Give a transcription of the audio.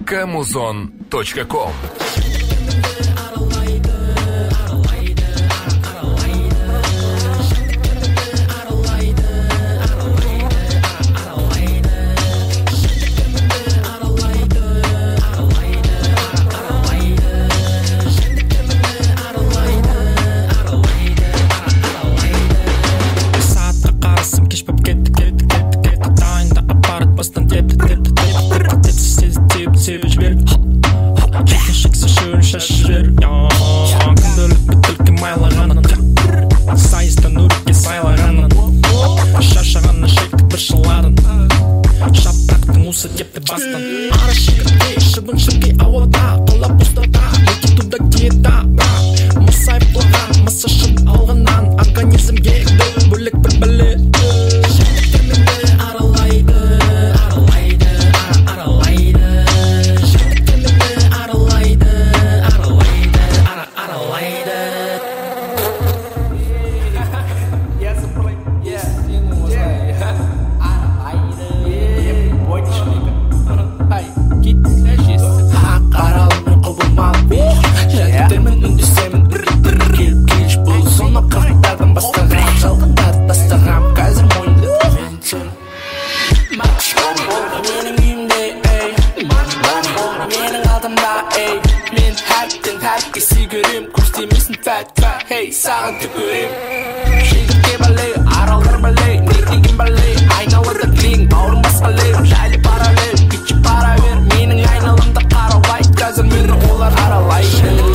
kamuzon.com. Sevip жібер Чекен шексі шөрін шашып жібер Күнділік бітілкі майлағанын Сайыстан өрікке сайлағанын Шашағанын шектік бір шыларын Шапрақтың усы кепті бастан Ара шекірде шыбын шырке ауада Қолап ұстата Еке туда диета Мұсайып қылған Мысы шын алғынан Организмге бөлік бір білі Шектіктерменді аралайды Herkesi göreyim, kostümüsün fat fat. Hey, sağın tüküreyim. Şehirde balay, aralar balay. Neydigin balay, aynalarda kling. Bağırın baskalay, jaylı paralel. Küçük para ver, menin aynalarımda kara white. Gözüm beni olar aralaydı.